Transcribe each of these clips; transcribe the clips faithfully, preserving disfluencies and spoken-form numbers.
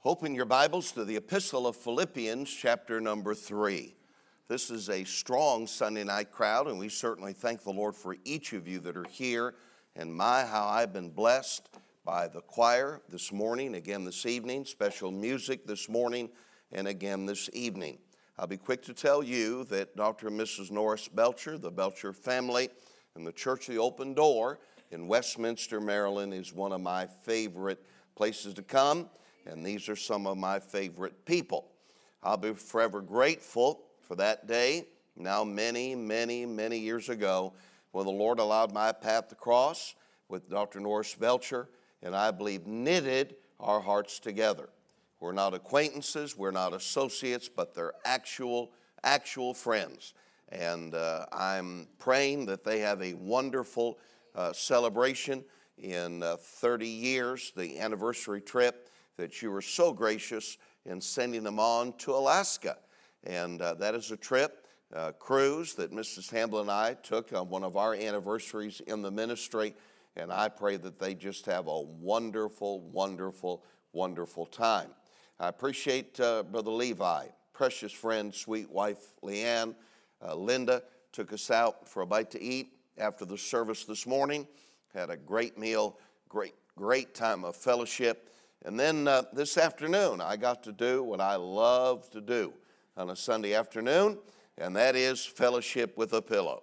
Open your Bibles to the Epistle of Philippians, chapter number three. This is a strong Sunday night crowd, and we certainly thank the Lord for each of you that are here. And my, how I've been blessed by the choir this morning, again this evening, special music this morning, and again this evening. I'll be quick to tell you that Doctor and Missus Norris Belcher, the Belcher family, and the Church of the Open Door in Westminster, Maryland, is one of my favorite places to come. And these are some of my favorite people. I'll be forever grateful for that day, now many, many, many years ago, when the Lord allowed my path to cross with Doctor Norris Belcher, and I believe knitted our hearts together. We're not acquaintances, we're not associates, but they're actual, actual friends. And uh, I'm praying that they have a wonderful uh, celebration in uh, thirty years, the anniversary trip, that you were so gracious in sending them on to Alaska. And uh, that is a trip, uh, cruise that Missus Hamblin and I took on one of our anniversaries in the ministry. And I pray that they just have a wonderful, wonderful, wonderful time. I appreciate uh, Brother Levi, precious friend, sweet wife Leanne. Uh, Linda took us out for a bite to eat after the service this morning. Had a great meal, great, great time of fellowship. And then uh, this afternoon, I got to do what I love to do on a Sunday afternoon, and that is fellowship with a pillow.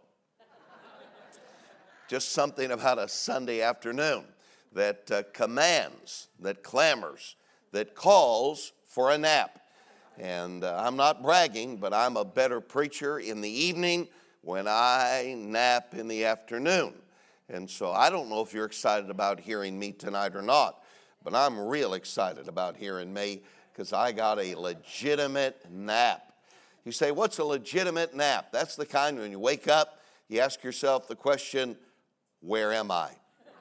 Just something about a Sunday afternoon that uh, commands, that clamors, that calls for a nap. And uh, I'm not bragging, but I'm a better preacher in the evening when I nap in the afternoon. And so I don't know if you're excited about hearing me tonight or not. But I'm real excited about hearing me because I got a legitimate nap. You say, what's a legitimate nap? That's the kind when you wake up, you ask yourself the question, where am I?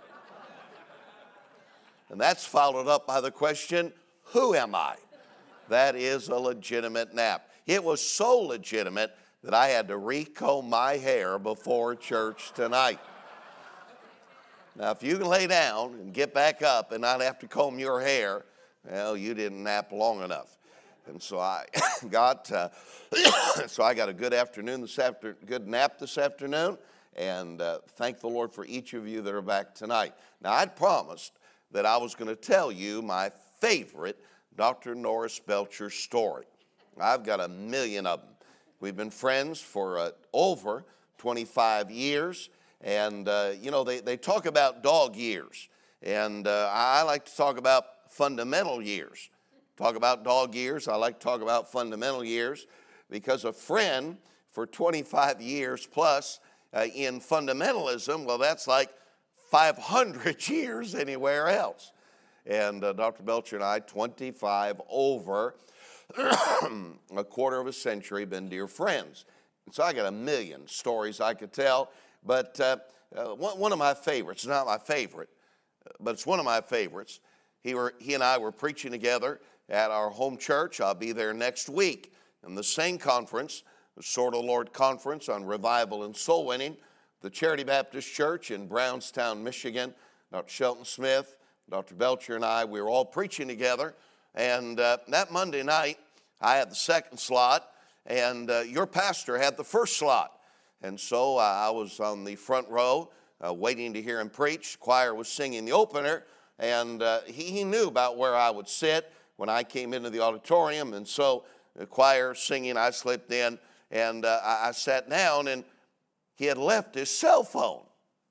And that's followed up by the question, who am I? That is a legitimate nap. It was so legitimate that I had to recomb my hair before church tonight. Now, if you can lay down and get back up and not have to comb your hair, well, you didn't nap long enough. And so I got, uh, so I got a good afternoon this after, good nap this afternoon, and uh, thank the Lord for each of you that are back tonight. Now, I'd promised that I was going to tell you my favorite Doctor Norris Belcher story. I've got a million of them. We've been friends for uh, over twenty-five years. And, uh, you know, they, they talk about dog years, and uh, I like to talk about fundamental years. Talk about dog years, I like to talk about fundamental years, because a friend for twenty-five years plus uh, in fundamentalism, well, that's like five hundred years anywhere else. And uh, Doctor Belcher and I, twenty-five over a quarter of a century, been dear friends. And so I got a million stories I could tell. But uh, uh, one, one of my favorites, not my favorite, but it's one of my favorites. He, were, he and I were preaching together at our home church. I'll be there next week. In the same conference, the Sword of the Lord Conference on Revival and Soul Winning, the Charity Baptist Church in Brownstown, Michigan. Doctor Shelton Smith, Doctor Belcher and I, we were all preaching together. And uh, that Monday night, I had the second slot, and uh, your pastor had the first slot. And so uh, I was on the front row uh, waiting to hear him preach. The choir was singing the opener, and uh, he, he knew about where I would sit when I came into the auditorium. And so the choir singing, I slipped in, and uh, I, I sat down, and he had left his cell phone.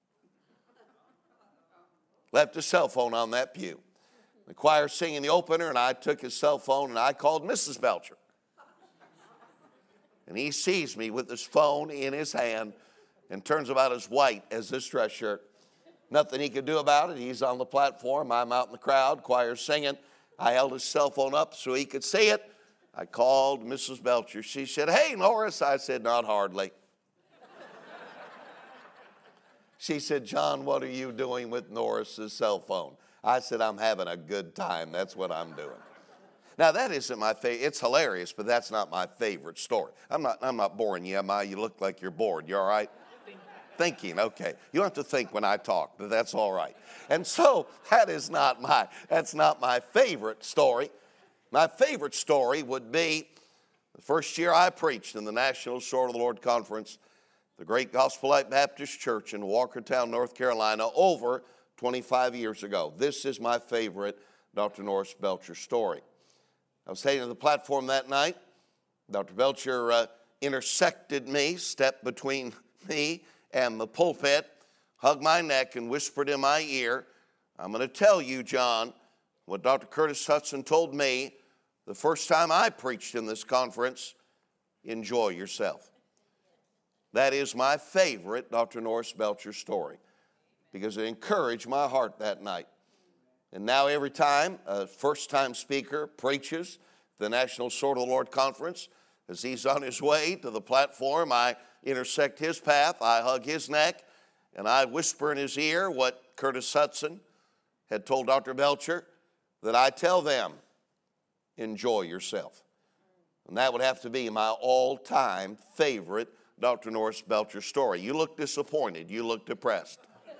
Left his cell phone on that pew. The choir singing the opener, and I took his cell phone, and I called Missus Belcher. And he sees me with his phone in his hand and turns about as white as this dress shirt. Nothing he could do about it. He's on the platform. I'm out in the crowd. Choir's singing. I held his cell phone up so he could see it. I called Missus Belcher. She said, hey, Norris. I said, not hardly. She said, John, what are you doing with Norris's cell phone? I said, I'm having a good time. That's what I'm doing. Now, that isn't my favorite. It's hilarious, but that's not my favorite story. I'm not, I'm not boring you, am I? You look like you're bored. You all right? Thinking, okay. You don't have to think when I talk, but that's all right. And so that is not my, that's not my favorite story. My favorite story would be the first year I preached in the National Sword of the Lord Conference, the great Gospel Light Baptist Church in Walkertown, North Carolina, over twenty-five years ago. This is my favorite Doctor Norris Belcher story. I was sitting on the platform that night. Doctor Belcher uh, intersected me, stepped between me and the pulpit, hugged my neck and whispered in my ear, "I'm going to tell you, John, what Doctor Curtis Hutson told me the first time I preached in this conference. Enjoy yourself." That is my favorite Doctor Norris Belcher story because it encouraged my heart that night. And now every time a first-time speaker preaches the National Sword of the Lord Conference, as he's on his way to the platform, I intersect his path, I hug his neck, and I whisper in his ear what Curtis Hutson had told Doctor Belcher, that I tell them, enjoy yourself. And that would have to be my all-time favorite Doctor Norris Belcher story. You look disappointed. You look depressed.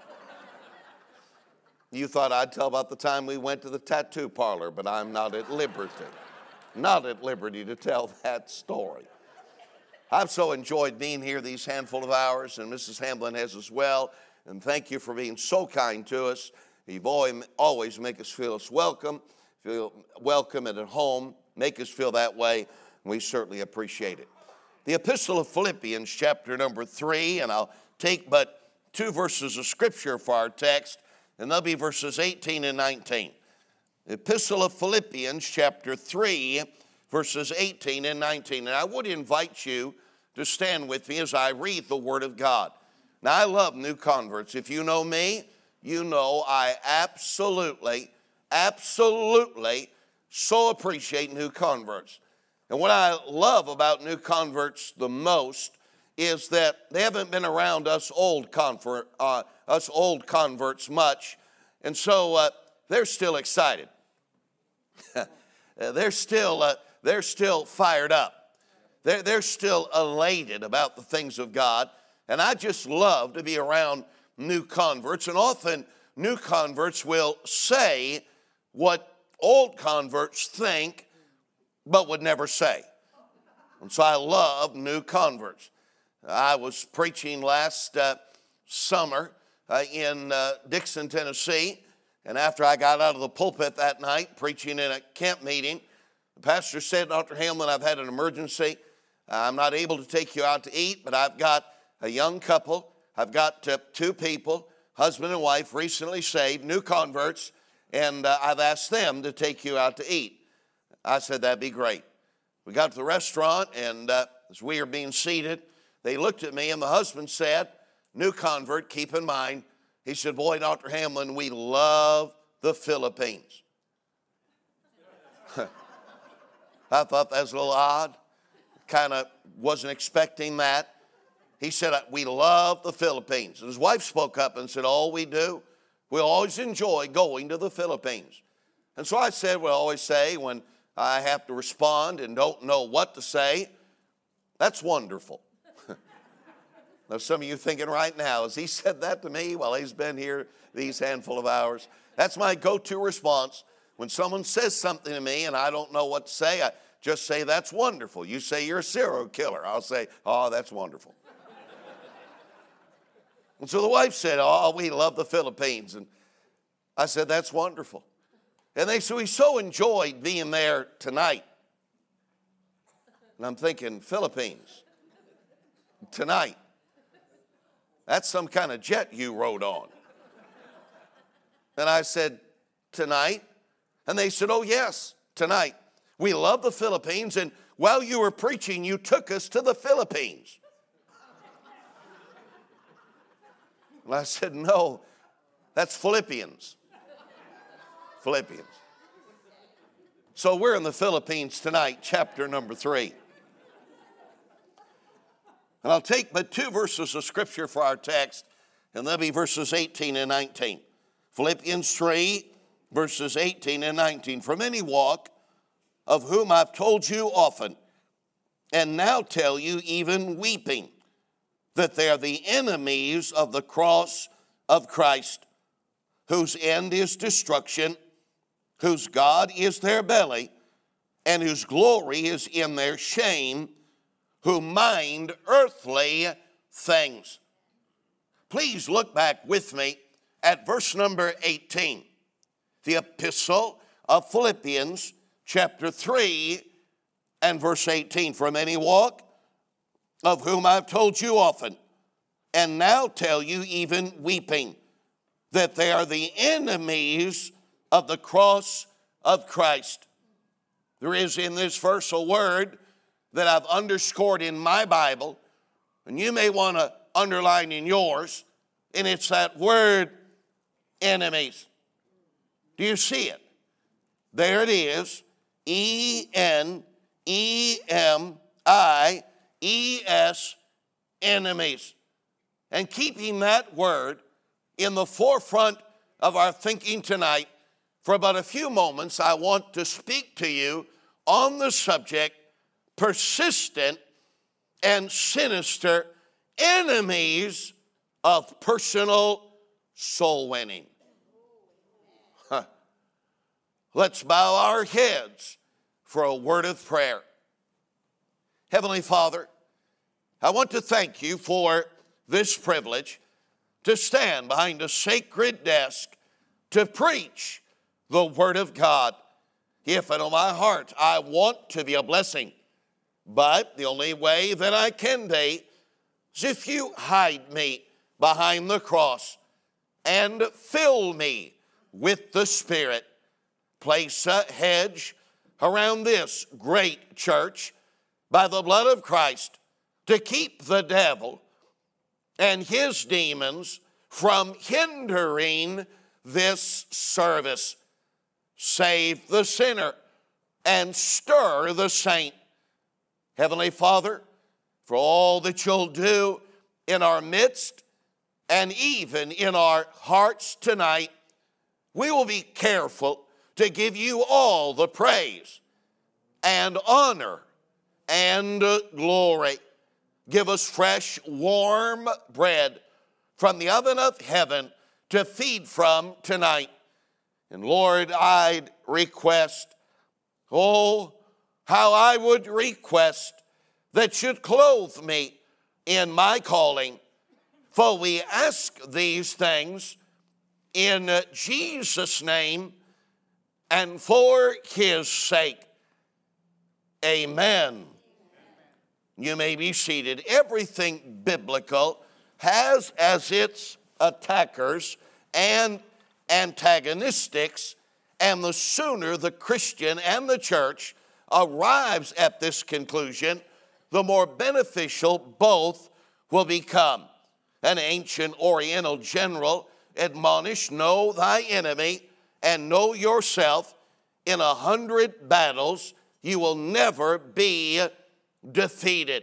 You thought I'd tell about the time we went to the tattoo parlor, but I'm not at liberty. Not at liberty to tell that story. I've so enjoyed being here these handful of hours, and Missus Hamblin has as well. And thank you for being so kind to us. You've always, always make us feel us welcome, feel welcome and at home. Make us feel that way. We certainly appreciate it. The Epistle of Philippians, chapter number three, and I'll take but two verses of Scripture for our text, and they'll be verses eighteen and nineteen. The Epistle of Philippians, chapter three, verses eighteen and nineteen. And I would invite you to stand with me as I read the Word of God. Now, I love new converts. If you know me, you know I absolutely, absolutely so appreciate new converts. And what I love about new converts the most is that they haven't been around us old convert, uh, us old converts much, and so uh, they're still excited. they're still uh, they're still fired up. They're they're still elated about the things of God, and I just love to be around new converts. And often new converts will say what old converts think, but would never say. And so I love new converts. I was preaching last uh, summer uh, in uh, Dixon, Tennessee, and after I got out of the pulpit that night, preaching in a camp meeting, the pastor said, "Doctor Hamlin, I've had an emergency. I'm not able to take you out to eat, but I've got a young couple. I've got uh, two people, husband and wife, recently saved, new converts, and uh, I've asked them to take you out to eat." I said, "That'd be great." We got to the restaurant, and uh, as we were being seated, they looked at me, and the husband said, "New convert, keep in mind," he said, "Boy, Doctor Hamlin, we love the Philippines." I thought that was a little odd. Kind of wasn't expecting that. He said, "We love the Philippines." And his wife spoke up and said, "Oh, we do. We always enjoy going to the Philippines." And so I said what I always say when I have to respond and don't know what to say, "That's wonderful." Now, some of you thinking right now, has he said that to me while he's been here these handful of hours? That's my go-to response. When someone says something to me and I don't know what to say, I just say, "That's wonderful." You say you're a serial killer, I'll say, "Oh, that's wonderful." And so the wife said, "Oh, we love the Philippines." And I said, "That's wonderful." And they said, "We so enjoyed being there tonight." And I'm thinking, Philippines, tonight. That's some kind of jet you rode on. And I said, "Tonight?" And they said, "Oh, yes, tonight. We love the Philippines, and while you were preaching, you took us to the Philippines." And I said, "No, that's Philippians." Philippians. So we're in the Philippines tonight, chapter number three. And I'll take but two verses of Scripture for our text, and they'll be verses eighteen and nineteen. Philippians three, verses eighteen and nineteen. "For many walk, of whom I've told you often, and now tell you even weeping, that they are the enemies of the cross of Christ, whose end is destruction, whose God is their belly, and whose glory is in their shame, who mind earthly things. Please look back with me at verse number eighteen. The epistle of Philippians, chapter three, and verse eighteen. For many walk, of whom I've told you often, and now tell you even weeping, that they are the enemies of the cross of Christ. There is in this verse a word that I've underscored in my Bible, and you may want to underline in yours, and it's that word enemies. Do you see it? There it is, E N E M I E S, enemies. And keeping that word in the forefront of our thinking tonight, for about a few moments, I want to speak to you on the subject, persistent and sinister enemies of personal soul winning. Huh. Let's bow our heads for a word of prayer. Heavenly Father, I want to thank you for this privilege to stand behind a sacred desk to preach the Word of God. If in my heart I want to be a blessing, but the only way that I can be is if you hide me behind the cross and fill me with the Spirit. Place a hedge around this great church by the blood of Christ to keep the devil and his demons from hindering this service. Save the sinner and stir the saint. Heavenly Father, for all that you'll do in our midst and even in our hearts tonight, we will be careful to give you all the praise and honor and glory. Give us fresh, warm bread from the oven of heaven to feed from tonight. And Lord, I'd request, oh, how I would request that you'd clothe me in my calling. For we ask these things in Jesus' name and for his sake. Amen. You may be seated. Everything biblical has as its attackers and antagonistics, and the sooner the Christian and the church arrives at this conclusion, the more beneficial both will become. An ancient Oriental general admonished, know thy enemy and know yourself. In a hundred battles you will never be defeated.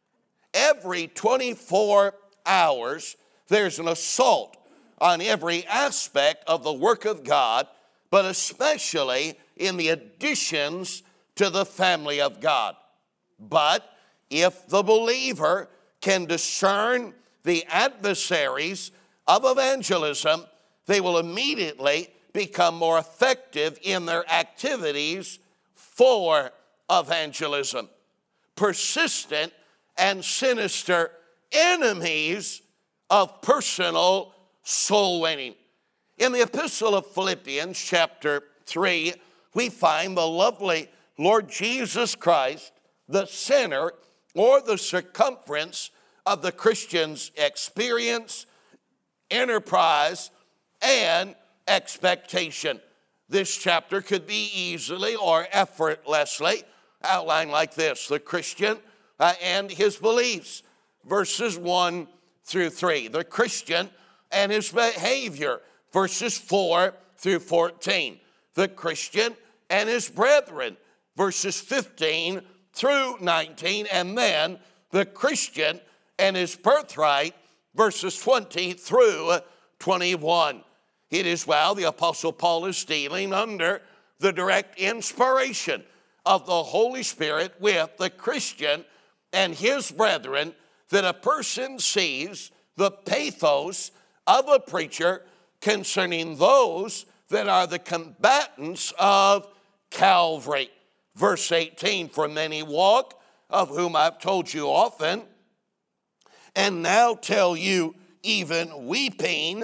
Every twenty-four hours, there's an assault on every aspect of the work of God, but especially in the additions to the family of God. But if the believer can discern the adversaries of evangelism, they will immediately become more effective in their activities for evangelism. Persistent and sinister enemies of personal soul winning. In the epistle of Philippians chapter three, we find the lovely Lord Jesus Christ, the center or the circumference of the Christian's experience, enterprise, and expectation. This chapter could be easily or effortlessly outlined like this: the Christian uh, and his beliefs, verses one through three. The Christian and his behavior, verses four through fourteen. The Christian and his brethren, verses fifteen through nineteen. And then the Christian and his birthright, verses twenty through twenty-one. It is while the Apostle Paul is dealing under the direct inspiration of the Holy Spirit with the Christian and his brethren that a person sees the pathos of a preacher concerning those that are the combatants of Calvary. Verse eighteen, for many walk, of whom I've told you often, and now tell you even weeping,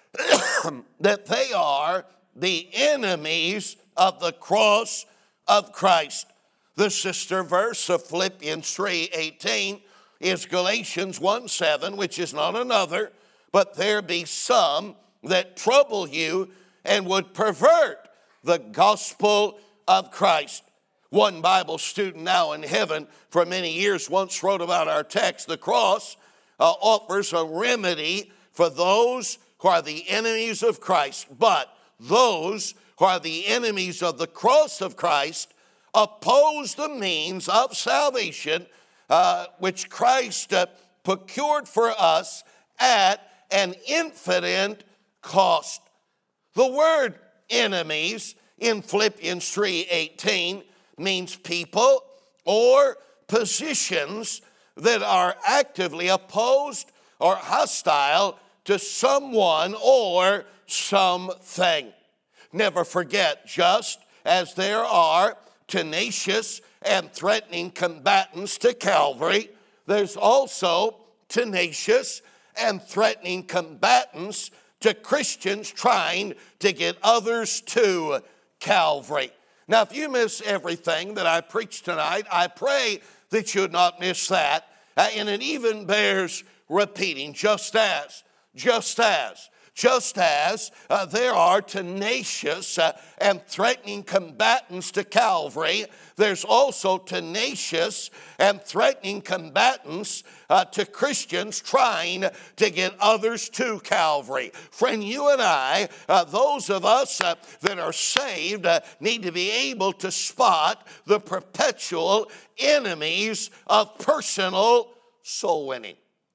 that they are the enemies of the cross of Christ. The sister verse of Philippians three eighteen is Galatians one seven, which is not another, but there be some that trouble you and would pervert the gospel of Christ. One Bible student now in heaven for many years once wrote about our text, the cross uh, offers a remedy for those who are the enemies of Christ, but those who are the enemies of the cross of Christ oppose the means of salvation uh, which Christ uh, procured for us at an infinite cost. The word enemies in Philippians three eighteen means people or positions that are actively opposed or hostile to someone or something. Never forget, just as there are tenacious and threatening combatants to Calvary, there's also tenacious and threatening combatants to Christians trying to get others to Calvary. Now, if you miss everything that I preach tonight, I pray that you'd not miss that. Uh, and it even bears repeating, just as, just as, just as uh, there are tenacious uh, and threatening combatants to Calvary, there's also tenacious and threatening combatants uh, to Christians trying to get others to Calvary. Friend, you and I, uh, those of us uh, that are saved, uh, need to be able to spot the perpetual enemies of personal soul winning.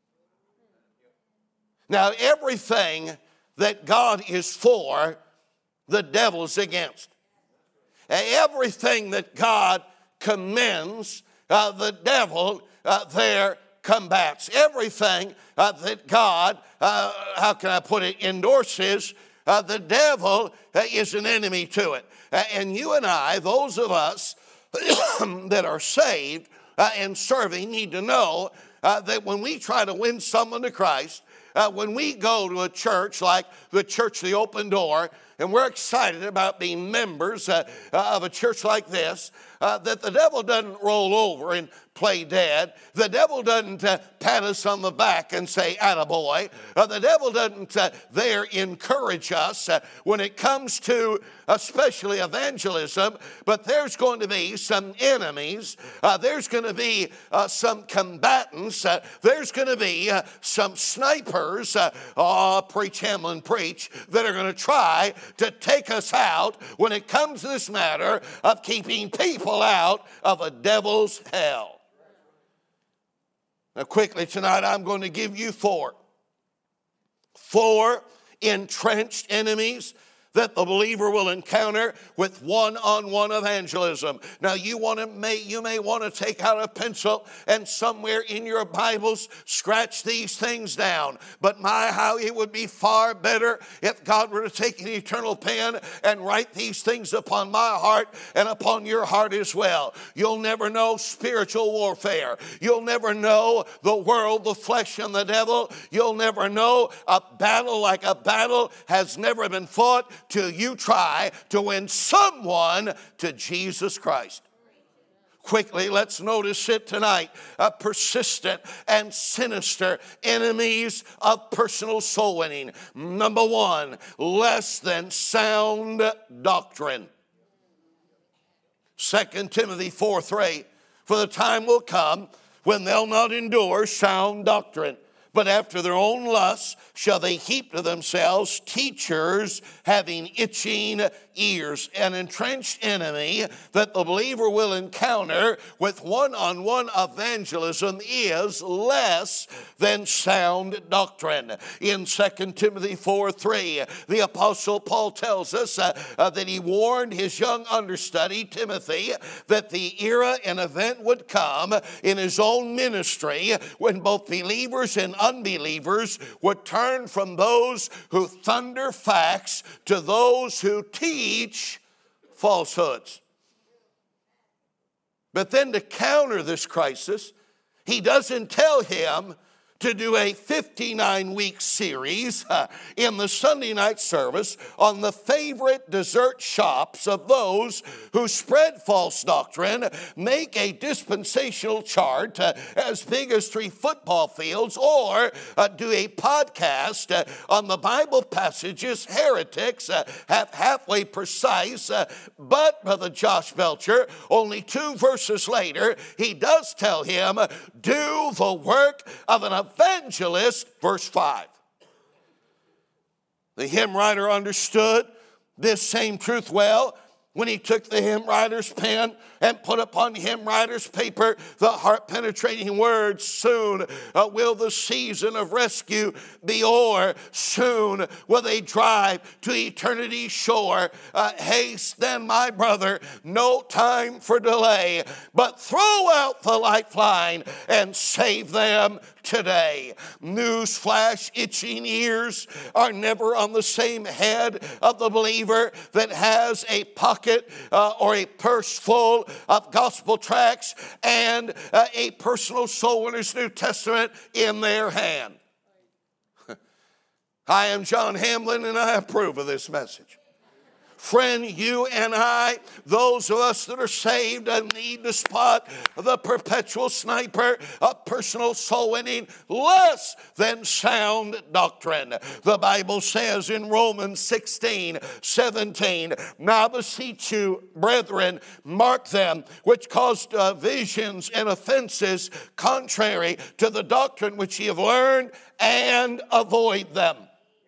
Now, everything that God is for, the devil's against. Everything that God commends, uh, the devil uh, there combats. Everything uh, that God, uh, how can I put it, endorses, uh, the devil uh, is an enemy to it. Uh, and you and I, those of us that are saved uh, and serving, need to know uh, that when we try to win someone to Christ, Uh, when we go to a church like the Church of the Open Door, and we're excited about being members uh, uh, of a church like this, uh, that the devil doesn't roll over and play dead. The devil doesn't uh, pat us on the back and say, attaboy. Uh, the devil doesn't uh, there encourage us uh, when it comes to especially evangelism, but there's going to be some enemies. Uh, there's going to be uh, some combatants. Uh, there's going to be uh, some snipers, uh, oh, preach Hamlin, preach, that are going to try to take us out when it comes to this matter of keeping people out of a devil's hell. Now, quickly tonight, I'm going to give you four. Four entrenched enemies that the believer will encounter with one-on-one evangelism. Now, you want to may you may want to take out a pencil and somewhere in your Bibles scratch these things down. But my, how it would be far better if God were to take an eternal pen and write these things upon my heart and upon your heart as well. You'll never know spiritual warfare. You'll never know the world, the flesh, and the devil. You'll never know a battle like a battle has never been fought till you try to win someone to Jesus Christ. Quickly, let's notice it tonight. A persistent and sinister enemies of personal soul winning. Number one, less than sound doctrine. Second Timothy four three, for the time will come when they'll not endure sound doctrine, but after their own lusts shall they heap to themselves teachers having itching ears. An entrenched enemy that the believer will encounter with one-on-one evangelism is less than sound doctrine. In Second Timothy four three, the Apostle Paul tells us uh, uh, that he warned his young understudy, Timothy, that the era and event would come in his own ministry when both believers and unbelievers would turn from those who thunder facts to those who teach falsehoods. But then to counter this crisis, he doesn't tell him to do a fifty-nine week series uh, in the Sunday night service on the favorite dessert shops of those who spread false doctrine, make a dispensational chart uh, as big as three football fields, or uh, do a podcast uh, on the Bible passages heretics uh, have halfway precise. Uh, but, Brother Josh Belcher, only two verses later, he does tell him, do the work of an evangelist, verse five. The hymn writer understood this same truth well when he took the hymn writer's pen and put upon the hymn writer's paper the heart-penetrating words, soon uh, will the season of rescue be o'er, soon will they drive to eternity's shore. Uh, haste then, my brother, no time for delay, but throw out the lifeline and save them today. Newsflash, itching ears are never on the same head of the believer that has a pocket uh, or a purse full of gospel tracts and uh, a personal soul winner's New Testament in their hand. I am John Hamlin, and I approve of this message. Friend, you and I, those of us that are saved, need to spot the perpetual sniper of personal soul winning, less than sound doctrine. The Bible says in Romans sixteen, seventeen, now beseech you, brethren, mark them which caused uh, visions and offenses contrary to the doctrine which ye have learned, and avoid them.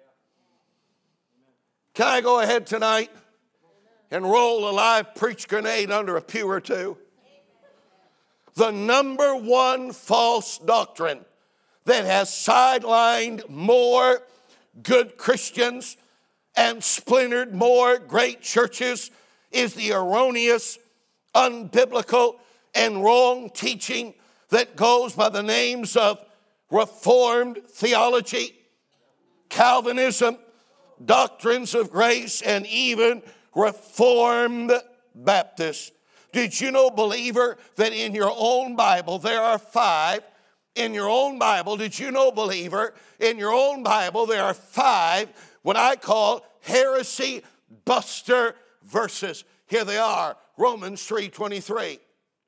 Can I go ahead tonight and roll a live preach grenade under a pew or two? The number one false doctrine that has sidelined more good Christians and splintered more great churches is the erroneous, unbiblical, and wrong teaching that goes by the names of Reformed theology, Calvinism, doctrines of grace, and even Reformed Baptists. Did you know, believer, that in your own Bible there are five? In your own Bible, did you know, believer, in your own Bible there are five what I call heresy buster verses. Here they are. Romans three twenty-three.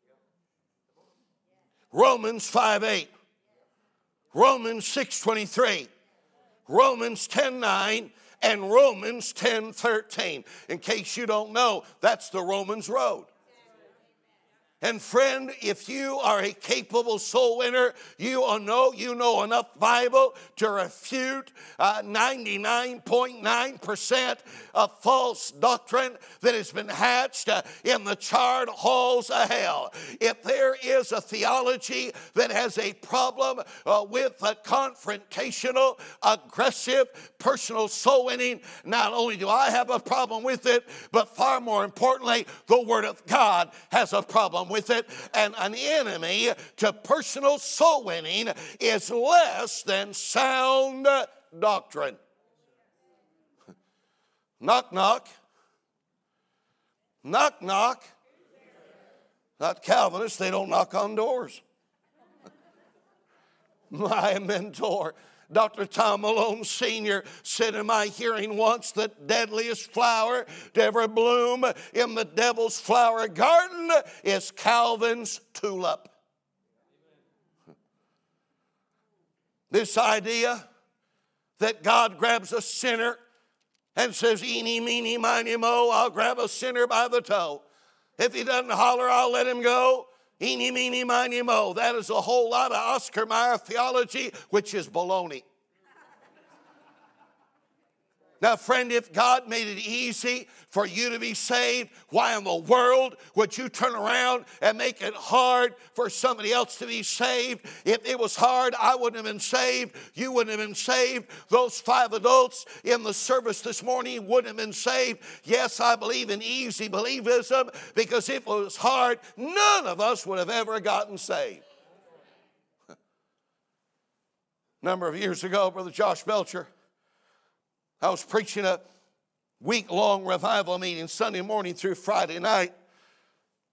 Romans five eight. Romans six twenty-three. Romans ten nine. And Romans ten thirteen. In case you don't know, that's the Romans road. And friend, if you are a capable soul winner, you know you know enough Bible to refute uh, ninety-nine point nine percent of false doctrine that has been hatched uh, in the charred halls of hell. If there is a theology that has a problem uh, with a confrontational, aggressive, personal soul winning, not only do I have a problem with it, but far more importantly, the Word of God has a problem with it. And an enemy to personal soul winning is less than sound doctrine. Knock, knock. Knock, knock. Not Calvinists, they don't knock on doors. My mentor, Doctor Tom Malone Senior said in my hearing once that deadliest flower to ever bloom in the devil's flower garden is Calvin's tulip. This idea that God grabs a sinner and says, eeny, meeny, miny, mo, I'll grab a sinner by the toe. If he doesn't holler, I'll let him go. Eeny, meeny, miny, mo. That is a whole lot of Oscar Mayer theology, which is baloney. Now, friend, if God made it easy for you to be saved, why in the world would you turn around and make it hard for somebody else to be saved? If it was hard, I wouldn't have been saved. You wouldn't have been saved. Those five adults in the service this morning wouldn't have been saved. Yes, I believe in easy believism, because if it was hard, none of us would have ever gotten saved. A number of years ago, Brother Josh Belcher, I was preaching a week-long revival meeting Sunday morning through Friday night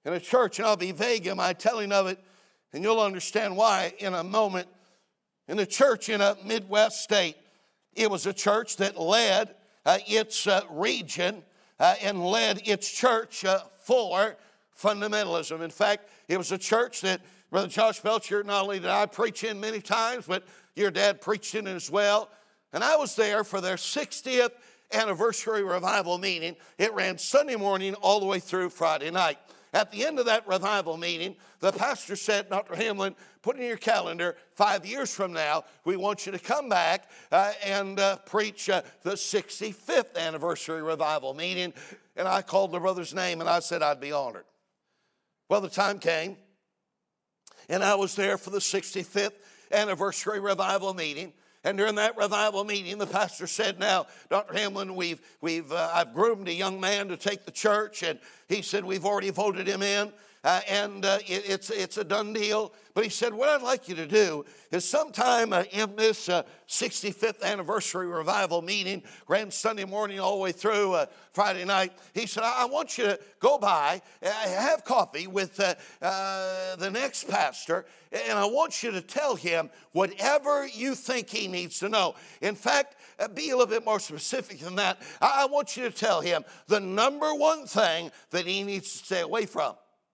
in a church, and I'll be vague in my telling of it, and you'll understand why in a moment. In a church in a Midwest state, it was a church that led uh, its uh, region uh, and led its church uh, for fundamentalism. In fact, it was a church that Brother Josh Belcher, not only did I preach in many times, but your dad preached in as well. And I was there for their sixtieth anniversary revival meeting. It ran Sunday morning all the way through Friday night. At the end of that revival meeting, the pastor said, Doctor Hamlin, put in your calendar, five years from now, we want you to come back uh, and uh, preach uh, the sixty-fifth anniversary revival meeting. And I called the brother's name and I said I'd be honored. Well, the time came, and I was there for the sixty-fifth anniversary revival meeting. And during that revival meeting, the pastor said, now, Doctor Hamlin, we've, we've, uh, I've groomed a young man to take the church. And he said, we've already voted him in. Uh, and uh, it, it's, it's a done deal. But he said, what I'd like you to do is sometime uh, in this uh, sixty-fifth anniversary revival meeting, ran Sunday morning all the way through uh, Friday night, he said, I, I want you to go by, uh, have coffee with uh, uh, the next pastor, and I want you to tell him whatever you think he needs to know. In fact, uh, be a little bit more specific than that. I, I want you to tell him the number one thing that he needs to stay away from.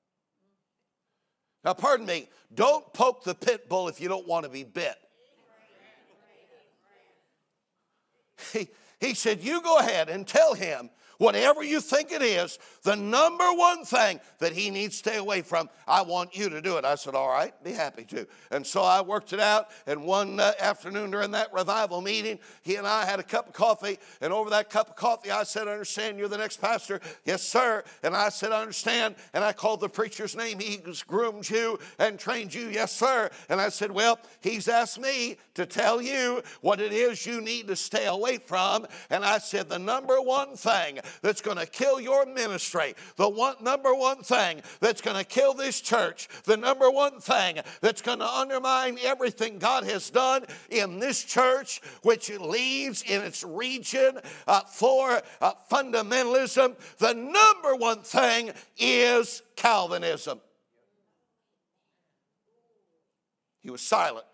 Now, pardon me, don't poke the pit bull if you don't want to be bit. He, he said, you go ahead and tell him whatever you think it is, the number one thing that he needs to stay away from, I want you to do it. I said, all right, be happy to. And so I worked it out, and one uh, afternoon during that revival meeting, he and I had a cup of coffee, and over that cup of coffee, I said, I understand you're the next pastor. Yes, sir. And I said, I understand. And I called the preacher's name. He groomed you and trained you. Yes, sir. And I said, well, he's asked me to tell you what it is you need to stay away from. And I said, the number one thing that's going to kill your ministry, the one number one thing that's going to kill this church, the number one thing that's going to undermine everything God has done in this church, which it leads in its region uh, for uh, fundamentalism, the number one thing is Calvinism. He was silent.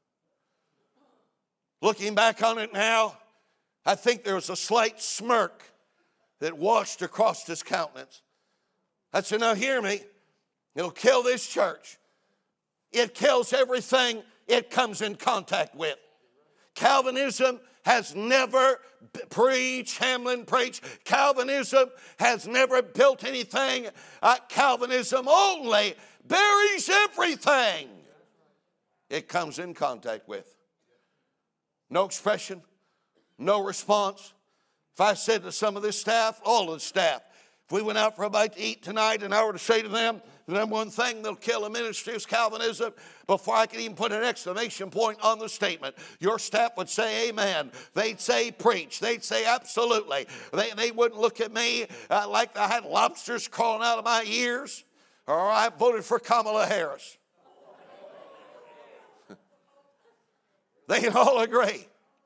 Looking back on it now, I think there was a slight smirk that washed across his countenance. I said, now hear me. It'll kill this church. It kills everything it comes in contact with. Calvinism has never preached, Hamlin preached. Calvinism has never built anything. Uh, Calvinism only buries everything it comes in contact with. No expression, no response. If I said to some of this staff, all of the staff, if we went out for a bite to eat tonight and I were to say to them, the number one thing that'll kill a ministry is Calvinism, before I could even put an exclamation point on the statement, your staff would say amen. They'd say preach. They'd say absolutely. They, they wouldn't look at me uh, like I had lobsters crawling out of my ears, or I voted for Kamala Harris. They'd all agree.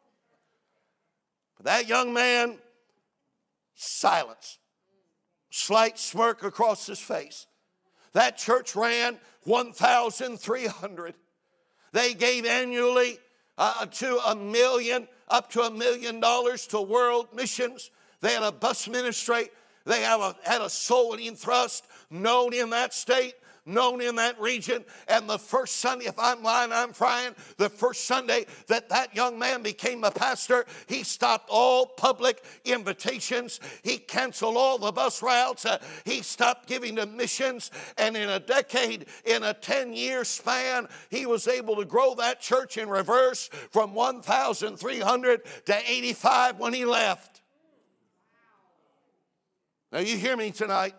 But that young man, silence. Slight smirk across his face. That church ran one thousand three hundred. They gave annually uh, to a million, up to a million dollars to world missions. They had a bus ministry. They have a, had a soul winning thrust known in that state, known in that region. And the first Sunday, if I'm lying, I'm frying, the first Sunday that that young man became a pastor, he stopped all public invitations. He canceled all the bus routes. Uh, he stopped giving to missions. And in a decade, in a ten-year span, he was able to grow that church in reverse from one thousand three hundred to eighty-five when he left. Now you hear me tonight.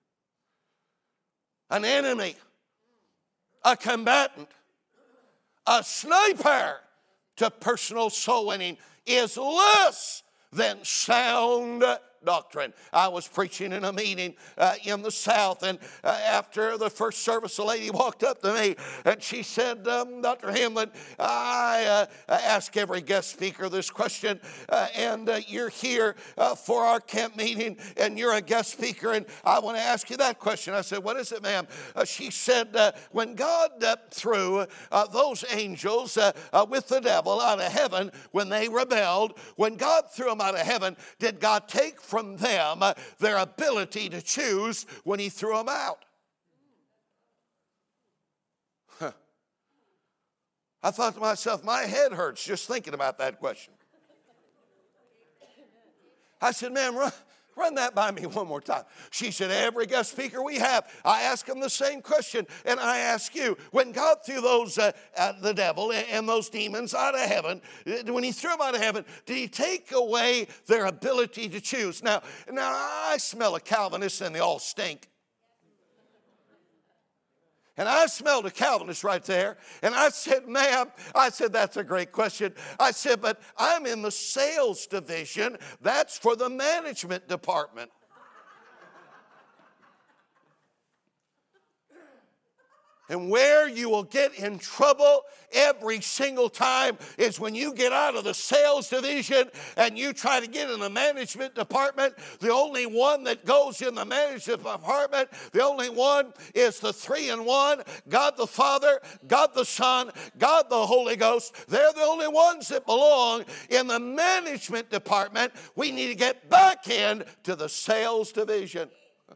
An enemy, a combatant, a sniper to personal soul winning is less than sound doctrine. I was preaching in a meeting uh, in the South, and uh, after the first service, a lady walked up to me, and she said, um, Doctor Hamlin, I uh, ask every guest speaker this question, uh, and uh, you're here uh, for our camp meeting, and you're a guest speaker, and I want to ask you that question. I said, what is it, ma'am? Uh, she said, uh, when God uh, threw uh, those angels uh, uh, with the devil out of heaven when they rebelled, when God threw them out of heaven, did God take from them uh, their ability to choose when he threw them out? Huh. I thought to myself, my head hurts just thinking about that question. I said, ma'am, run, run that by me one more time. She said, every guest speaker we have, I ask them the same question, and I ask you, when God threw those, uh, uh, the devil and those demons out of heaven, when he threw them out of heaven, did he take away their ability to choose? Now, now I smell a Calvinist and they all stink. And I smelled a Calvinist right there. And I said, ma'am, I said, that's a great question. I said, but I'm in the sales division. That's for the management department. And where you will get in trouble every single time is when you get out of the sales division and you try to get in the management department. The only one that goes in the management department, the only one is the three in one, God the Father, God the Son, God the Holy Ghost. They're the only ones that belong in the management department. We need to get back into the sales division.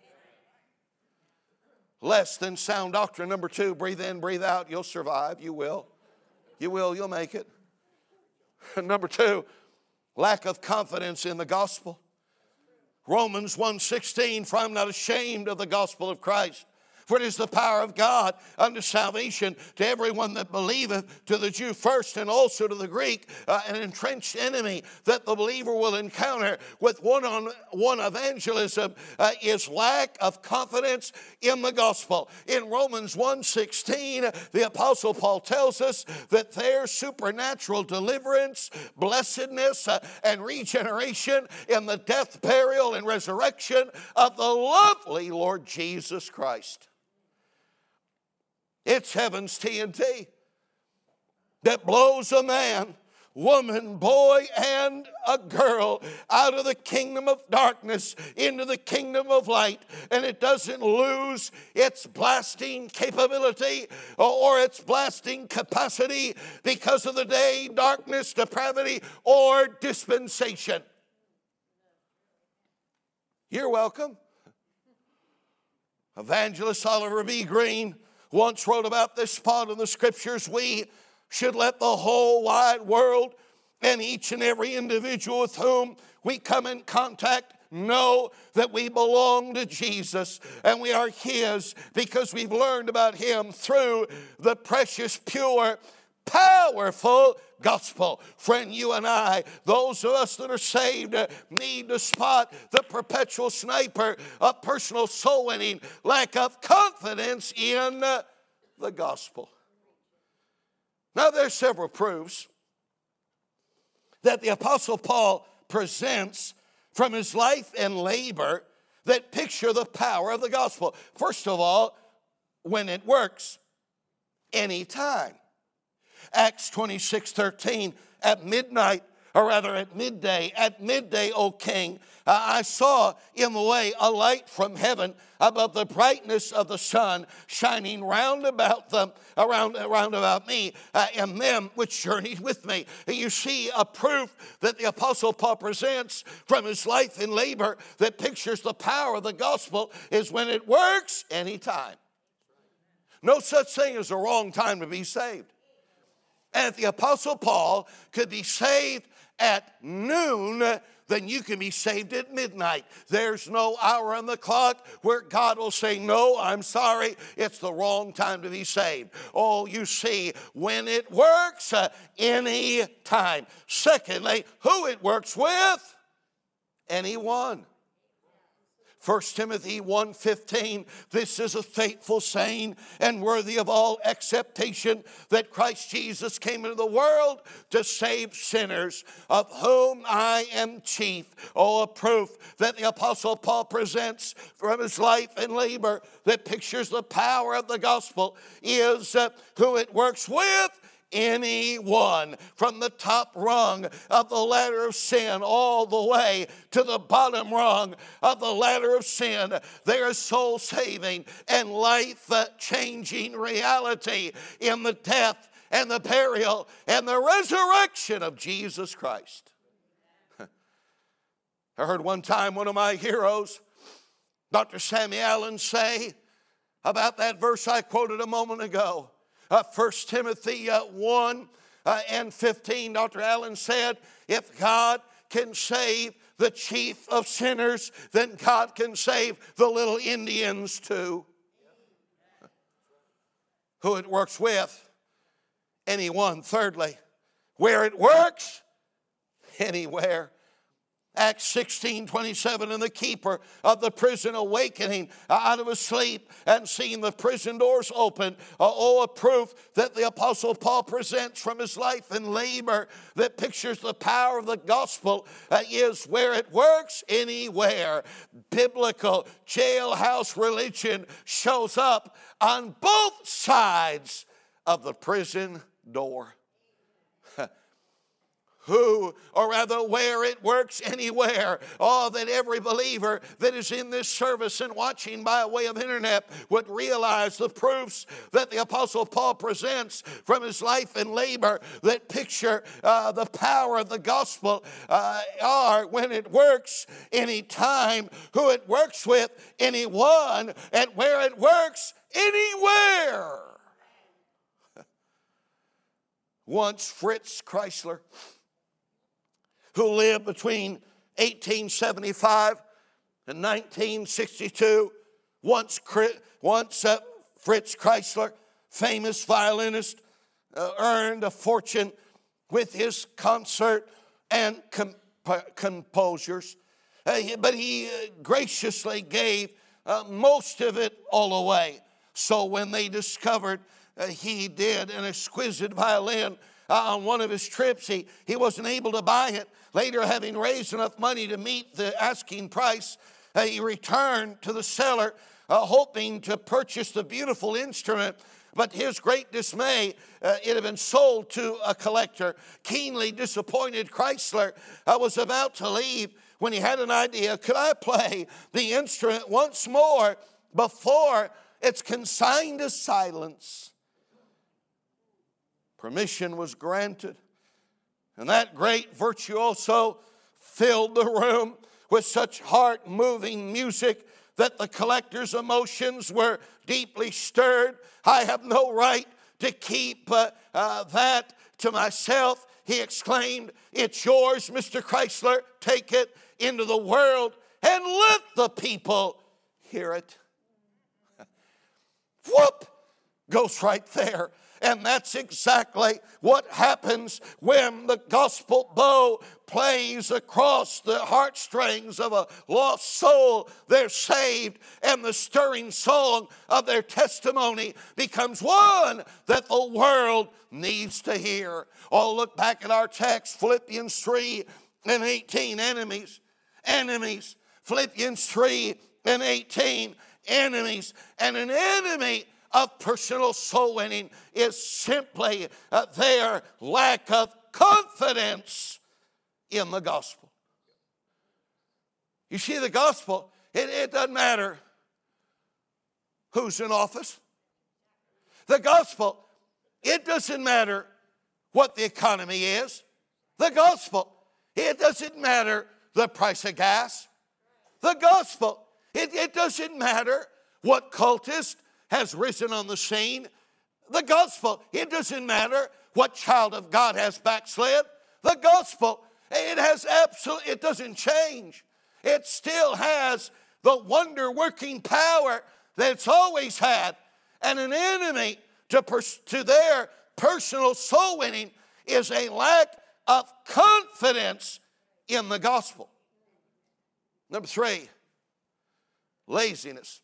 Less than sound doctrine. Number two, breathe in, breathe out. You'll survive. You will. You will. You'll make it. Number two, lack of confidence in the gospel. Romans one sixteen, for I am not ashamed of the gospel of Christ. For it is the power of God unto salvation to everyone that believeth, to the Jew first and also to the Greek, uh, an entrenched enemy that the believer will encounter with one-on-one evangelism uh, is lack of confidence in the gospel. In Romans one sixteen, the Apostle Paul tells us that there's supernatural deliverance, blessedness, uh, and regeneration in the death, burial, and resurrection of the lovely Lord Jesus Christ. It's heaven's T N T that blows a man, woman, boy, and a girl out of the kingdom of darkness into the kingdom of light. And it doesn't lose its blasting capability or its blasting capacity because of the day, darkness, depravity, or dispensation. You're welcome. Evangelist Oliver B. Green once wrote about this spot in the scriptures. We should let the whole wide world and each and every individual with whom we come in contact know that we belong to Jesus and we are his because we've learned about him through the precious, pure, powerful gospel. Friend, you and I, those of us that are saved, uh, need to spot the perpetual sniper of personal soul winning, lack of confidence in uh, the gospel. Now, there's several proofs that the Apostle Paul presents from his life and labor that picture the power of the gospel. First of all, when it works, anytime. Acts twenty-six thirteen, at midnight, or rather at midday, at midday, O king, uh, I saw in the way a light from heaven above the brightness of the sun shining round about them, around, around about me, uh, and them which journeyed with me. And you see a proof that the Apostle Paul presents from his life and labor that pictures the power of the gospel is when it works anytime. No such thing as a wrong time to be saved. And if the Apostle Paul could be saved at noon, then you can be saved at midnight. There's no hour on the clock where God will say, no, I'm sorry, it's the wrong time to be saved. Oh, you see, when it works, uh, any time. Secondly, who it works with? Anyone. First Timothy one fifteen, this is a faithful saying and worthy of all acceptation, that Christ Jesus came into the world to save sinners, of whom I am chief. Oh, a proof that the Apostle Paul presents from his life and labor that pictures the power of the gospel is uh, who it works with. Anyone, from the top rung of the ladder of sin all the way to the bottom rung of the ladder of sin, there is soul saving and life changing reality in the death and the burial and the resurrection of Jesus Christ. I heard one time one of my heroes, Doctor Sammy Allen, say about that verse I quoted a moment ago. Uh, First Timothy uh, one uh, and fifteen, Doctor Allen said, if God can save the chief of sinners, then God can save the little Indians too. Who it works with, anyone. Thirdly, where it works, anywhere. Acts sixteen twenty-seven, and the keeper of the prison awakening out of his sleep and seeing the prison doors open. Uh, oh, a proof that the Apostle Paul presents from his life and labor that pictures the power of the gospel uh, is where it works, anywhere. Biblical jailhouse religion shows up on both sides of the prison door. Who, or rather where it works, anywhere. Oh, that every believer that is in this service and watching by way of internet would realize the proofs that the Apostle Paul presents from his life and labor that picture uh, the power of the gospel uh, are when it works anytime, who it works with, anyone, and where it works, anywhere. Once Fritz Chrysler, who lived between eighteen seventy-five and nineteen sixty-two. Once, once uh, Fritz Chrysler, famous violinist, uh, earned a fortune with his concert and comp- composers. Uh, but he uh, graciously gave uh, most of it all away. So when they discovered uh, he did an exquisite violin Uh, on one of his trips, he, he wasn't able to buy it. Later, having raised enough money to meet the asking price, uh, he returned to the seller, uh, hoping to purchase the beautiful instrument. But to his great dismay, uh, it had been sold to a collector. Keenly disappointed, Chrysler uh, was about to leave when he had an idea. Could I play the instrument once more before it's consigned to silence? Permission was granted, and that great virtuoso filled the room with such heart-moving music that the collector's emotions were deeply stirred. I have no right to keep uh, uh, that to myself, he exclaimed. It's yours, Mister Chrysler. Take it into the world and let the people hear it. Whoop! Goes right there. And that's exactly what happens when the gospel bow plays across the heartstrings of a lost soul. They're saved, and the stirring song of their testimony becomes one that the world needs to hear. Oh, look back at our text, Philippians three and eighteen, enemies, enemies. Philippians three and eighteen, enemies. And an enemy of personal soul winning is simply uh, their lack of confidence in the gospel. You see, the gospel, it, it doesn't matter who's in office. The gospel, it doesn't matter what the economy is. The gospel, it doesn't matter the price of gas. The gospel, it, it doesn't matter what cultist has risen on the scene. The gospel, it doesn't matter what child of God has backslid. The gospel, it has absolutely, it doesn't change. It still has the wonder-working power that it's always had. And an enemy to, pers- to their personal soul winning is a lack of confidence in the gospel. Number three, Laziness.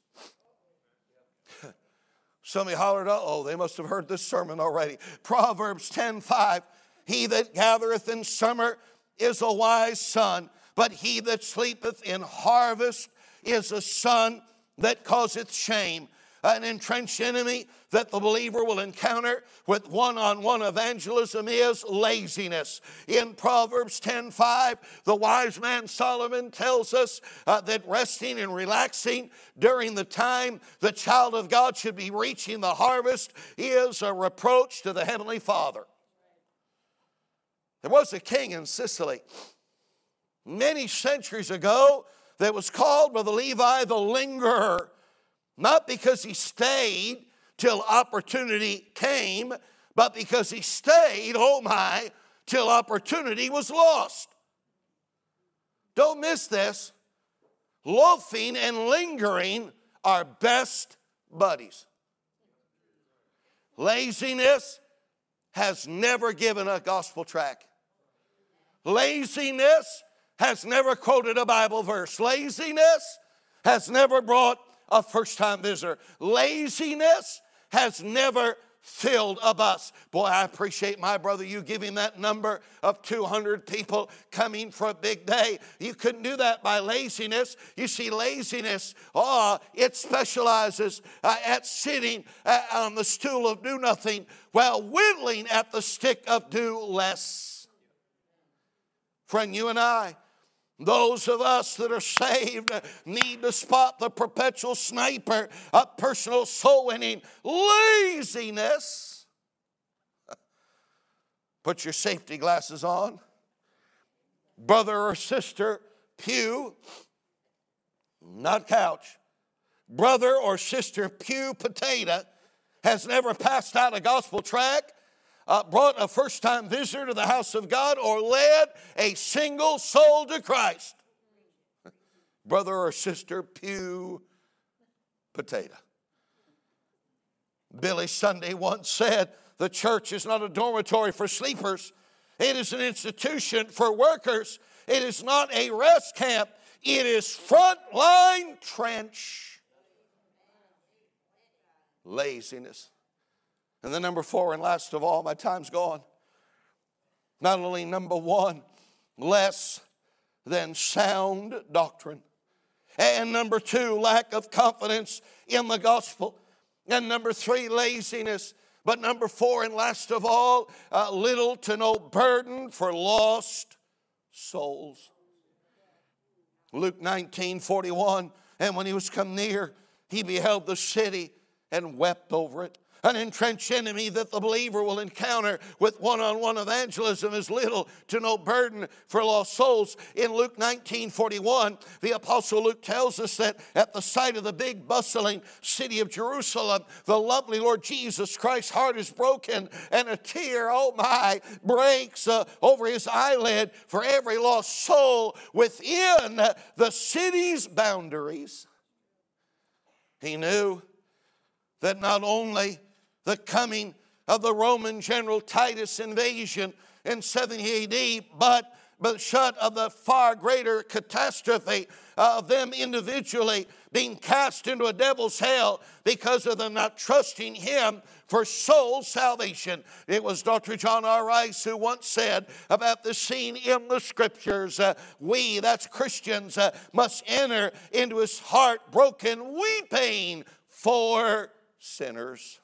Somebody hollered, uh-oh, they must have heard this sermon already. Proverbs ten five, he that gathereth in summer is a wise son, but he that sleepeth in harvest is a son that causeth shame. An entrenched enemy that the believer will encounter with one-on-one evangelism is laziness. In Proverbs ten five, the wise man Solomon tells us uh, that resting and relaxing during the time the child of God should be reaching the harvest is a reproach to the Heavenly Father. There was a king in Sicily many centuries ago that was called by the Levi the lingerer. Not because he stayed till opportunity came, but because he stayed, oh my, till opportunity was lost. Don't miss this. Loafing and lingering are best buddies. Laziness has never given a gospel tract. Laziness has never quoted a Bible verse. Laziness has never brought a first-time visitor. Laziness has never filled a bus. Boy, I appreciate my brother, you giving that number of two hundred people coming for a big day. You couldn't do that by laziness. You see, laziness, oh, it specializes uh, at sitting uh, on the stool of do nothing while whittling at the stick of do less. Friend, you and I, those of us that are saved need to spot the perpetual sniper of personal soul winning. Laziness. Put your safety glasses on. Brother or sister, pew, not couch. Brother or sister, pew potato, has never passed out a gospel tract, Uh, brought a first-time visitor to the house of God, or led a single soul to Christ. Brother or sister, pew potato. Billy Sunday once said, the church is not a dormitory for sleepers. It is an institution for workers. It is not a rest camp. It is frontline trench. Laziness. And then number four, and last of all, my time's gone. Not only number one, less than sound doctrine. And number two, lack of confidence in the gospel. And number three, laziness. But number four, and last of all, uh, little to no burden for lost souls. Luke nineteen forty-one, and when he was come near, he beheld the city and wept over it. An entrenched enemy that the believer will encounter with one-on-one evangelism is little to no burden for lost souls. In Luke nineteen forty-one, the Apostle Luke tells us that at the sight of the big bustling city of Jerusalem, the lovely Lord Jesus Christ's heart is broken, and a tear, oh my, breaks uh, over his eyelid for every lost soul within the city's boundaries. He knew that not only the coming of the Roman general Titus invasion in seventy A D, but, but shut of the far greater catastrophe of them individually being cast into a devil's hell because of them not trusting him for soul salvation. It was Doctor John R. Rice who once said about the scene in the scriptures, uh, we, that's Christians, uh, must enter into his heart broken, weeping for sinners.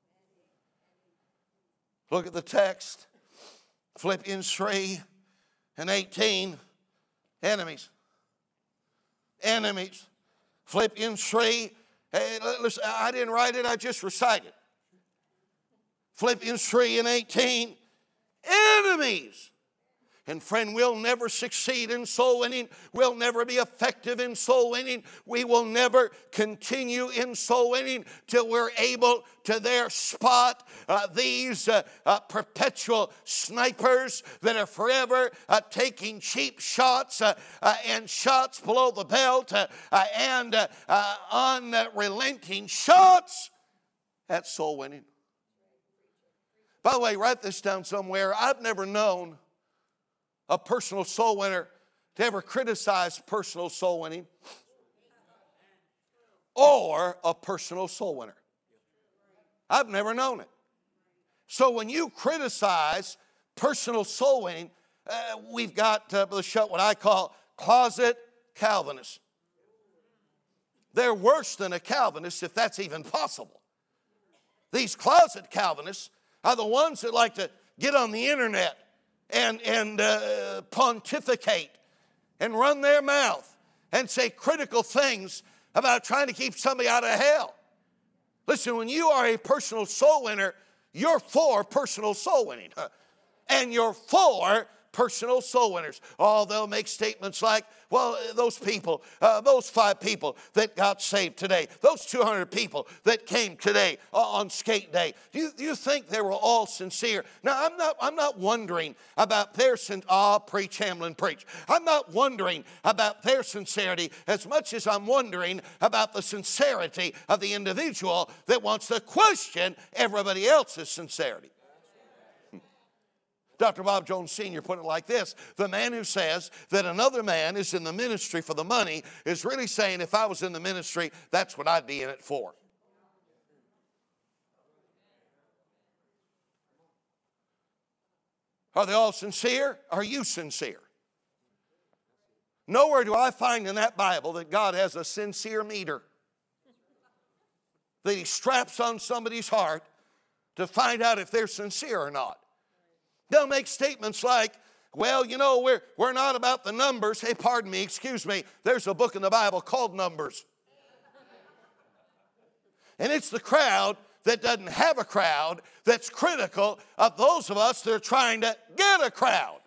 Look at the text. Philippians three and eighteen. Enemies. Enemies. Philippians three. Hey, listen, I didn't write it, I just recited. Philippians three and eighteen. Enemies. And friend, we'll never succeed in soul winning. We'll never be effective in soul winning. We will never continue in soul winning till we're able to there spot uh, these uh, uh, perpetual snipers that are forever uh, taking cheap shots uh, uh, and shots below the belt uh, uh, and uh, uh, unrelenting shots at soul winning. By the way, write this down somewhere. I've never known a personal soul winner to ever criticize personal soul winning. or a personal soul winner. I've never known it. So when you criticize personal soul winning, uh, we've got uh, what I call closet Calvinists. They're worse than a Calvinist, if that's even possible. These closet Calvinists are the ones that like to get on the internet and, and uh, pontificate and run their mouth and say critical things about trying to keep somebody out of hell. Listen, when you are a personal soul winner, you're for personal soul winning. And you're for personal soul winners. Oh, they'll make statements like, well, those people, uh, those five people that got saved today, those two hundred people that came today on skate day, do you, do you think they were all sincere? Now, I'm not, I'm not wondering about their sin. Ah, preach, Hamlin, preach. I'm not wondering about their sincerity as much as I'm wondering about the sincerity of the individual that wants to question everybody else's sincerity. Doctor Bob Jones Senior put it like this: the man who says that another man is in the ministry for the money is really saying, if I was in the ministry, that's what I'd be in it for. Are they all sincere? Are you sincere? Nowhere do I find in that Bible that God has a sincere meter that He straps on somebody's heart to find out if they're sincere or not. They'll make statements like, well, you know, we're, we're not about the numbers. Hey, pardon me, excuse me. There's a book in the Bible called Numbers. And it's the crowd that doesn't have a crowd that's critical of those of us that are trying to get a crowd.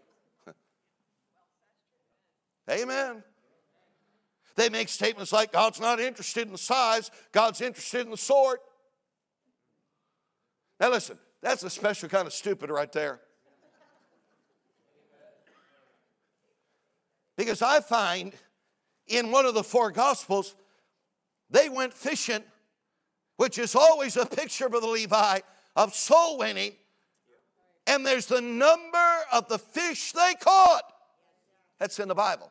Amen. They make statements like, God's not interested in the size, God's interested in the sort. Now listen, that's a special kind of stupid right there. Because I find in one of the four Gospels, they went fishing, which is always a picture for the Levi of soul winning. And there's the number of the fish they caught. That's in the Bible.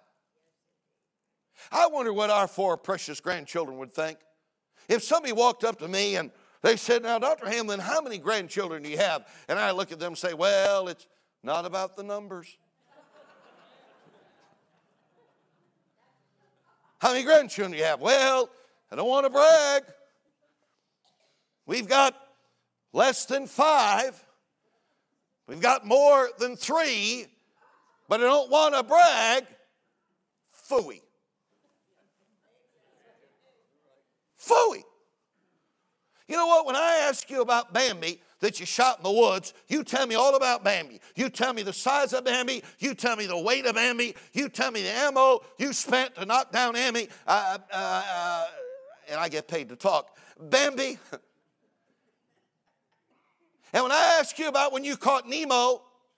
I wonder what our four precious grandchildren would think. If somebody walked up to me and they said, now, Doctor Hamlin, how many grandchildren do you have? And I look at them and say, well, it's not about the numbers. How many grandchildren do you have? Well, I don't want to brag. We've got less than five. We've got more than three, but I don't want to brag. Phooey. Phooey. You know what? When I ask you about Bambi that you shot in the woods, you tell me all about Bambi. You tell me the size of Bambi. You tell me the weight of Bambi. You tell me the ammo you spent to knock down Bambi. Uh, uh, uh, and I get paid to talk. Bambi. And when I ask you about when you caught Nemo,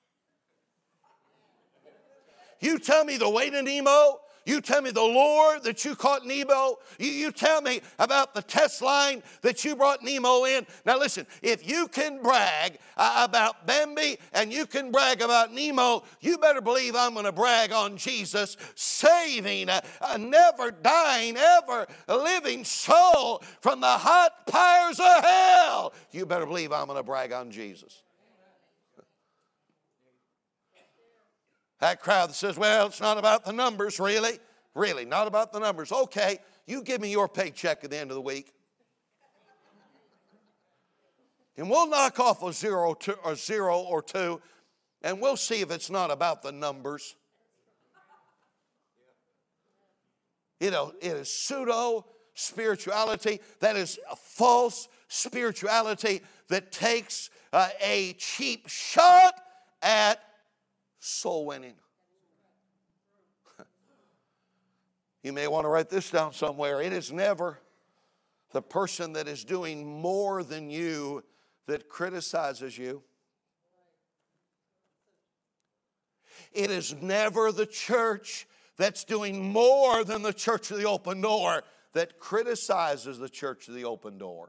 you tell me the weight of Nemo. You tell me the lure that you caught Nemo. You, you tell me about the test line that you brought Nemo in. Now listen, if you can brag uh, about Bambi and you can brag about Nemo, you better believe I'm going to brag on Jesus saving a, a never dying, ever living soul from the hot fires of hell. You better believe I'm going to brag on Jesus. That crowd that says, well, it's not about the numbers, really. Really, not about the numbers. Okay, you give me your paycheck at the end of the week. And we'll knock off a zero, two, or zero or two, and we'll see if it's not about the numbers. You know, it is pseudo spirituality. That is a false spirituality that takes uh, a cheap shot at soul winning. You may want to write this down somewhere. It is never the person that is doing more than you that criticizes you. It is never the church that's doing more than the church of the open door that criticizes the church of the open door.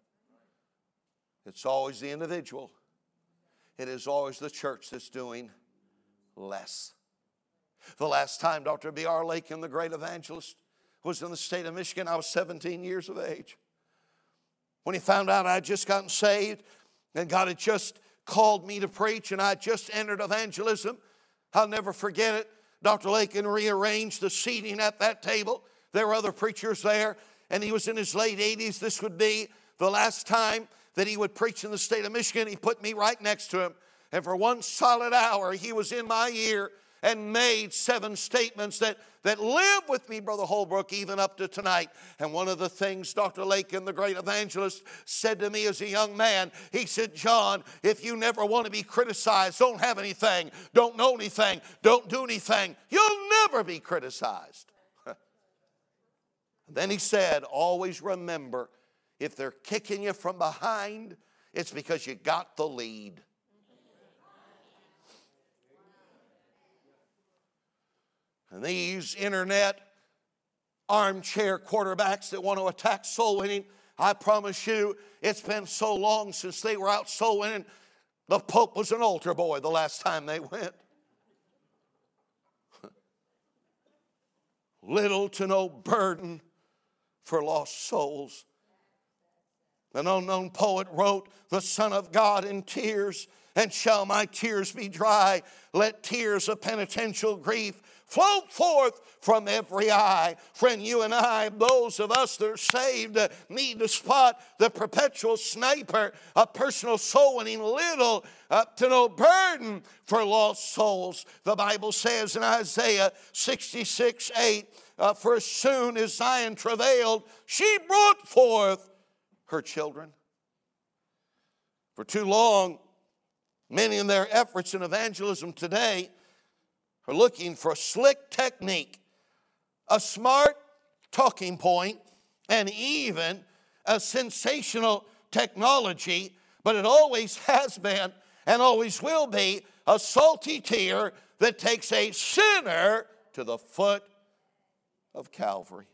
It's always the individual. It is always the church that's doing less. The last time Doctor B R Lakin, the great evangelist, was in the state of Michigan. I was seventeen years of age. When he found out I had just gotten saved and God had just called me to preach and I had just entered evangelism, I'll never forget it. Doctor Lakin rearranged the seating at that table. There were other preachers there, and he was in his late eighties. This would be the last time that he would preach in the state of Michigan. He put me right next to him, and for one solid hour, he was in my ear and made seven statements that, that live with me, Brother Holbrook, even up to tonight. And one of the things Doctor Lakin, the great evangelist, said to me as a young man, he said, John, if you never want to be criticized, don't have anything, don't know anything, don't do anything, you'll never be criticized. Then he said, always remember, if they're kicking you from behind, it's because you got the lead. And these internet armchair quarterbacks that want to attack soul winning, I promise you, it's been so long since they were out soul winning. The Pope was an altar boy the last time they went. Little to no burden for lost souls. An unknown poet wrote, the Son of God in tears, and shall my tears be dry? Let tears of penitential grief flow forth from every eye. Friend, you and I, those of us that are saved, need to spot the perpetual sniper of personal soul winning, little uh, to no burden for lost souls. The Bible says in Isaiah sixty-six eight, uh, for as soon as Zion travailed, she brought forth her children. For too long, many in their efforts in evangelism today are looking for a slick technique, a smart talking point, and even a sensational technology, but it always has been and always will be a salty tear that takes a sinner to the foot of Calvary.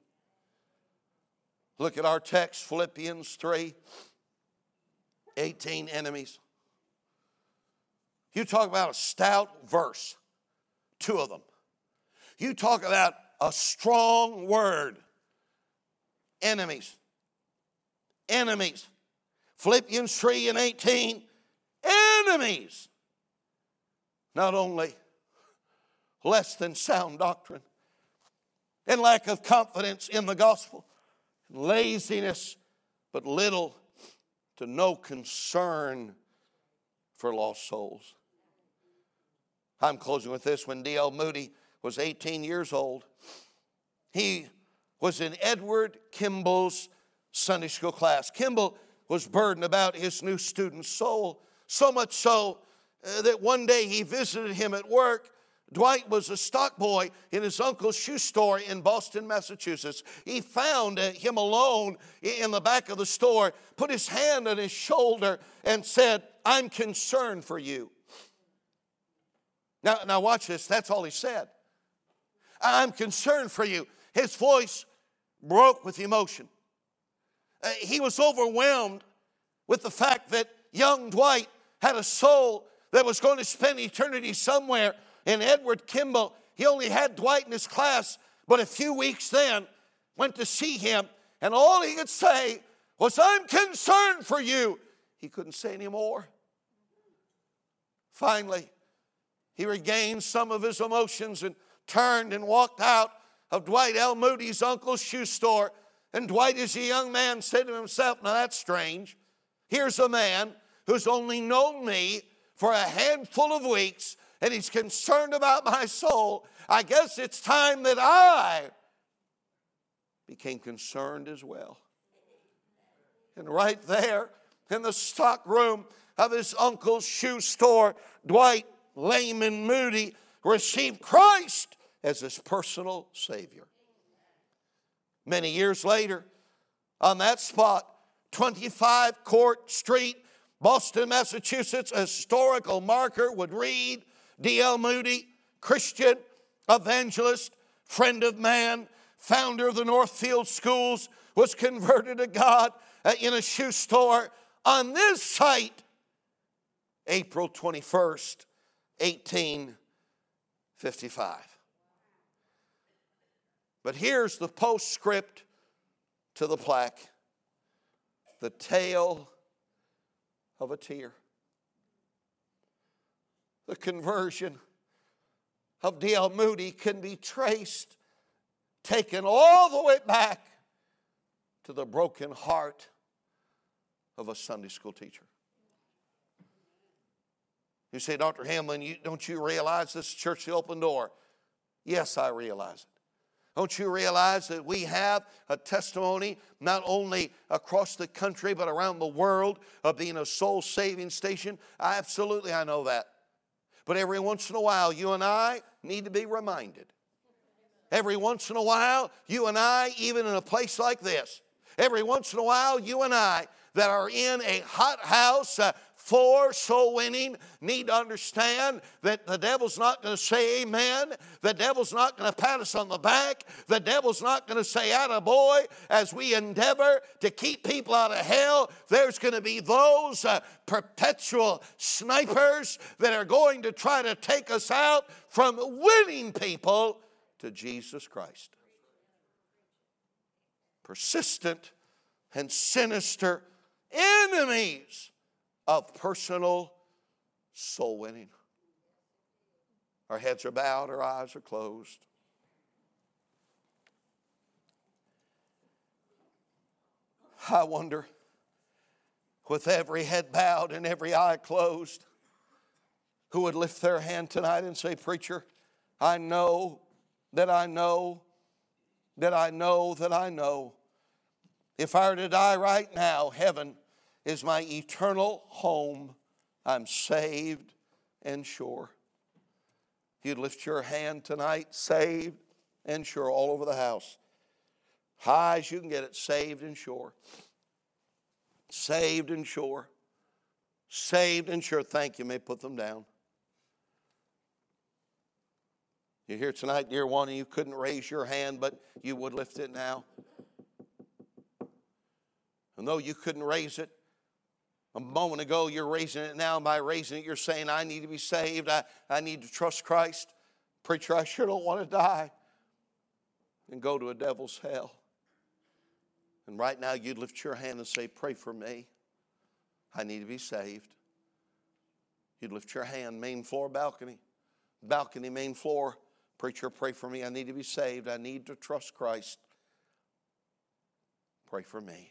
Look at our text, Philippians three eighteen, enemies. You talk about a stout verse, two of them. You talk about a strong word, enemies. Enemies. Philippians three and eighteen, enemies. Not only less than sound doctrine and lack of confidence in the gospel, laziness, but little to no concern for lost souls. I'm closing with this. When D L Moody was eighteen years old, he was in Edward Kimball's Sunday school class. Kimball was burdened about his new student's soul, so much so uh, that one day he visited him at work. Dwight was a stock boy in his uncle's shoe store in Boston, Massachusetts. He found uh, him alone in the back of the store, put his hand on his shoulder and said, I'm concerned for you. Now, now watch this. That's all he said. I'm concerned for you. His voice broke with emotion. Uh, he was overwhelmed with the fact that young Dwight had a soul that was going to spend eternity somewhere. And Edward Kimball, he only had Dwight in his class, but a few weeks then went to see him, and all he could say was, I'm concerned for you. He couldn't say any more. Finally, he regained some of his emotions and turned and walked out of Dwight L. Moody's uncle's shoe store. And Dwight, as a young man, said to himself, now that's strange. Here's a man who's only known me for a handful of weeks, and he's concerned about my soul. I guess it's time that I became concerned as well. And right there in the stock room of his uncle's shoe store, Dwight Layman Moody received Christ as his personal Savior. Many years later, on that spot, twenty-five Court Street, Boston, Massachusetts, a historical marker would read, D L Moody, Christian, evangelist, friend of man, founder of the Northfield Schools, was converted to God in a shoe store on this site, April twenty-first, eighteen fifty-five. But here's the postscript to the plaque. The tale of a tear. The conversion of D L Moody can be traced, taken all the way back to the broken heart of a Sunday school teacher. You say, Doctor Hamlin, you, don't you realize this is Church the Open Door? Yes, I realize it. Don't you realize that we have a testimony not only across the country but around the world of being a soul-saving station? I, absolutely, I know that. But every once in a while, you and I need to be reminded. Every once in a while, you and I, even in a place like this, every once in a while, you and I that are in a hot house uh, for soul winning need to understand that the devil's not going to say amen. The devil's not going to pat us on the back. The devil's not going to say attaboy as we endeavor to keep people out of hell. There's going to be those uh, perpetual snipers that are going to try to take us out from winning people to Jesus Christ. Persistent and sinister enemies of personal soul winning. Our heads are bowed, our eyes are closed. I wonder, with every head bowed and every eye closed, who would lift their hand tonight and say, Preacher, I know that I know that I know that I know if I were to die right now, heaven is my eternal home. I'm saved and sure. You'd lift your hand tonight, saved and sure, all over the house. High as you can get it, saved and sure. Saved and sure. Saved and sure. Thank you. You may put them down. You're here tonight, dear one, and you couldn't raise your hand, but you would lift it now. And though you couldn't raise it a moment ago, you're raising it now. By raising it, you're saying, I need to be saved. I, I need to trust Christ. Preacher, I sure don't want to die and go to a devil's hell. And right now, you'd lift your hand and say, pray for me. I need to be saved. You'd lift your hand, main floor, balcony. Balcony, main floor. Preacher, pray for me. I need to be saved. I need to trust Christ. Pray for me.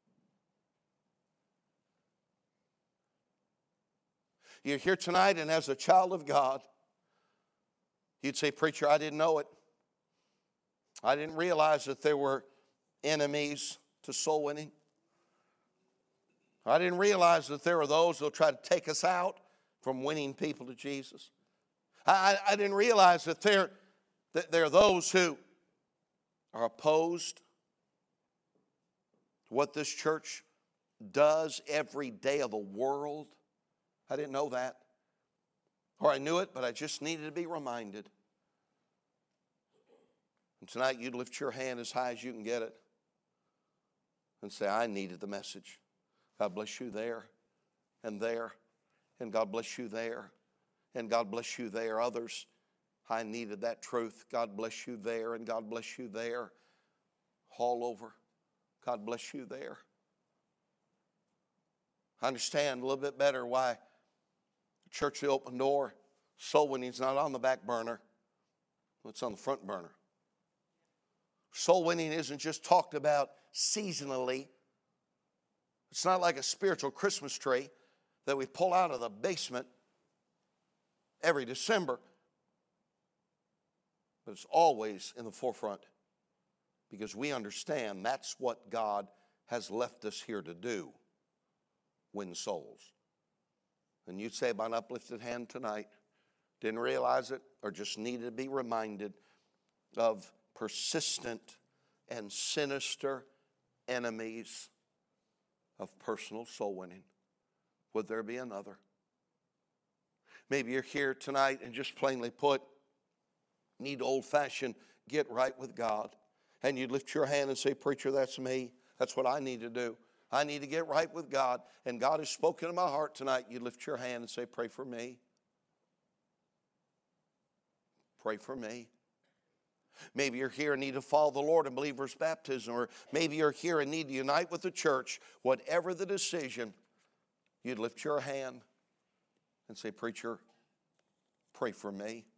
You're here tonight, and as a child of God, you'd say, Preacher, I didn't know it. I didn't realize that there were enemies to soul winning. I didn't realize that there were those that will try to take us out from winning people to Jesus. I, I didn't realize that there, that there are those who are opposed to what this church does every day of the world. I didn't know that. Or I knew it, but I just needed to be reminded. And tonight you'd lift your hand as high as you can get it and say, I needed the message. God bless you there and there. And God bless you there. And God bless you there. Others, I needed that truth. God bless you there. And God bless you there. All over. God bless you there. I understand a little bit better why Church of the Open Door, soul winning is not on the back burner. It's on the front burner. Soul winning isn't just talked about seasonally. It's not like a spiritual Christmas tree that we pull out of the basement every December. But it's always in the forefront because we understand that's what God has left us here to do, win souls. And you'd say by an uplifted hand tonight, didn't realize it or just needed to be reminded of persistent and sinister enemies of personal soul winning. Would there be another? Maybe you're here tonight and just plainly put, need old-fashioned get right with God. And you'd lift your hand and say, Preacher, that's me. That's what I need to do. I need to get right with God. And God has spoken to my heart tonight. You lift your hand and say, pray for me. Pray for me. Maybe you're here and need to follow the Lord in believer's baptism, or maybe you're here and need to unite with the church. Whatever the decision, you'd lift your hand and say, preacher, pray for me.